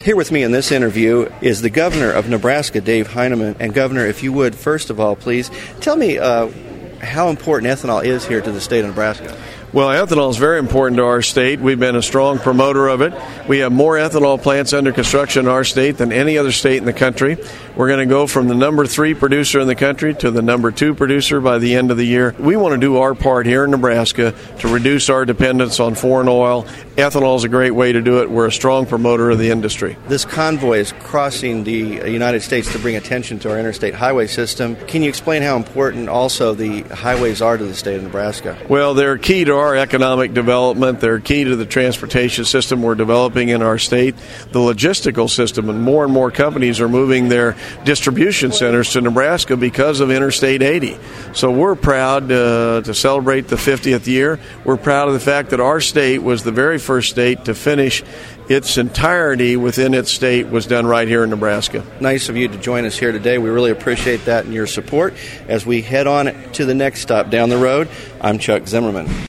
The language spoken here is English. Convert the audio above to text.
Here with me in this interview is the Governor of Nebraska, Dave Heineman. And Governor, if you would, first of all, please, tell me how important ethanol is here to the state of Nebraska. Well, ethanol is very important to our state. We've been a strong promoter of it. We have more ethanol plants under construction in our state than any other state in the country. We're going to go from the number 3 producer in the country to the number 2 producer by the end of the year. We want to do our part here in Nebraska to reduce our dependence on foreign oil. Ethanol is a great way to do it. We're a strong promoter of the industry. This convoy is crossing the United States to bring attention to our interstate highway system. Can you explain how important also the highways are to the state of Nebraska? Well, they're key to our economic development. They're key to the transportation system we're developing in our state, the logistical system, and more companies are moving their distribution centers to Nebraska because of Interstate 80. So we're proud to celebrate the 50th year. We're proud of the fact that our state was the very first state to finish its entirety within its state was done right here in Nebraska. Nice of you to join us here today. We really appreciate that and your support. As we head on to the next stop down the road, I'm Chuck Zimmerman.